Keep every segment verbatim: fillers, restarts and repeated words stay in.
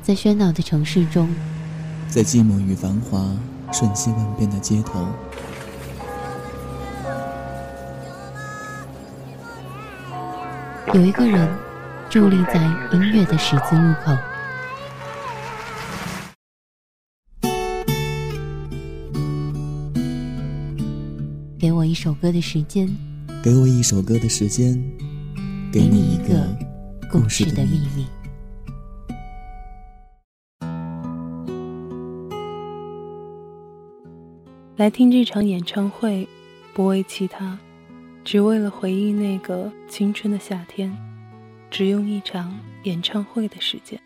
在喧闹的城市中， 在寂寞与繁华瞬息万变的街头， 有一个人伫立在音乐的十字路口。给我一首歌的时间， 给我一首歌的时间，给你一个故事的秘密。 来听这场演唱会，不为其他，只为了回忆那个青春的夏天，只用一场演唱会的时间。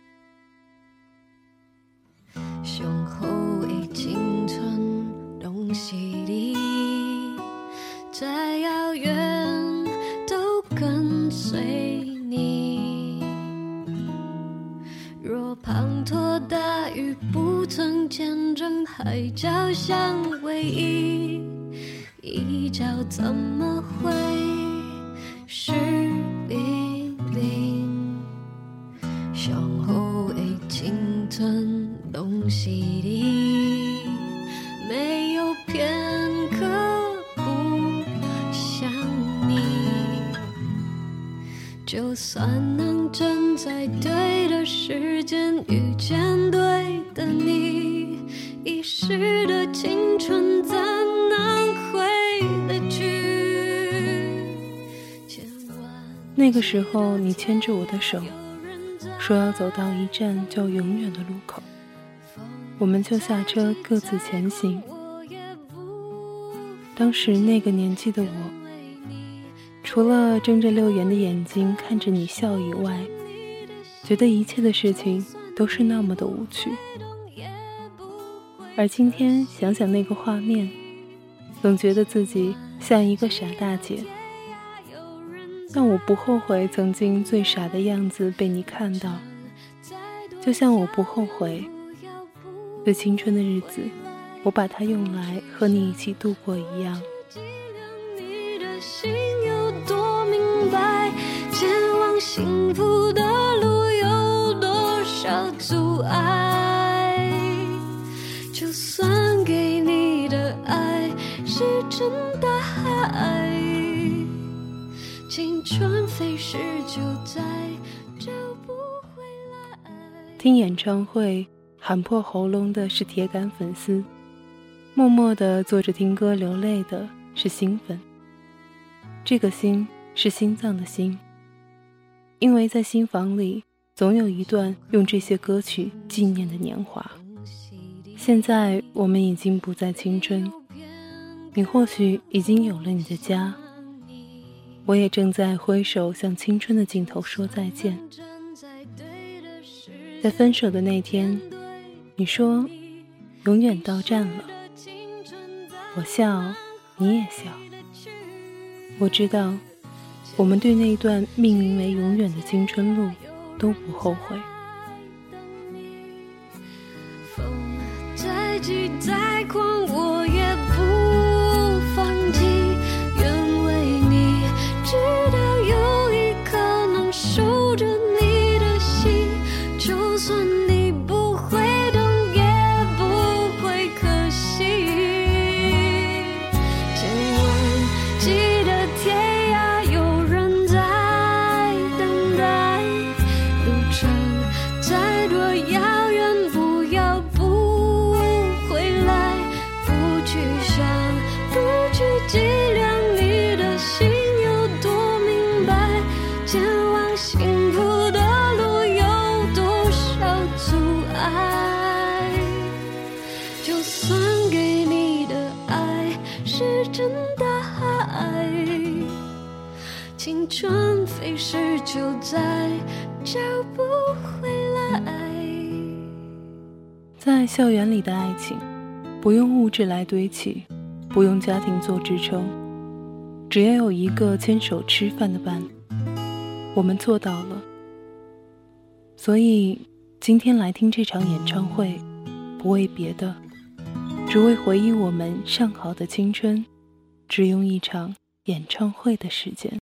上好的青春拢是你，再遥远都跟随你。若滂沱大雨不曾见证海角相偎依，一角怎么会是零零？上好的青春拢是你，没有片刻不想你。就算能站在对的时间遇见对的你，一时的青春怎能回得去？ 那个时候你牵着我的手，说要走到一站叫永远的路口，我们就下车各自前行。当时那个年纪的我，除了睁着溜圆的眼睛看着你笑以外，觉得一切的事情都是那么的无趣。而今天想想那个画面，总觉得自己像一个傻大姐。但我不后悔曾经最傻的样子被你看到，就像我不后悔最青春的日子我把它用来和你一起度过一样。 你的心有多明白，前往幸福的路有多少阻碍，就算给你的爱是真大海，青春飞逝就在找不回来。 听演唱会喊破喉咙的是铁杆粉丝，默默地坐着听歌流泪的是新粉。这个心是心脏的心，因为在心房里总有一段用这些歌曲纪念的年华。现在我们已经不再青春，你或许已经有了你的家，我也正在挥手向青春的尽头说再见。在分手的那天，你说永远到站了，我笑，你也笑。我知道我们对那段命名为永远的青春路都不后悔。 风再急再狂我也不放弃，愿为你直到有一刻能守着你的心，就算你不会懂也不会可惜。千万记得天涯有人在等待，路程再多遥远不要不回来，不去想不去计量你的心有多明白，前往幸福的路有多少阻碍，就算给你的爱是真大海，青春飞逝就在找不回来。 在校园里的爱情，不用物质来堆砌，不用家庭做支撑，只要有一个牵手吃饭的伴，我们做到了。所以今天来听这场演唱会，不为别的，只为回忆我们上好的青春，只用一场演唱会的时间。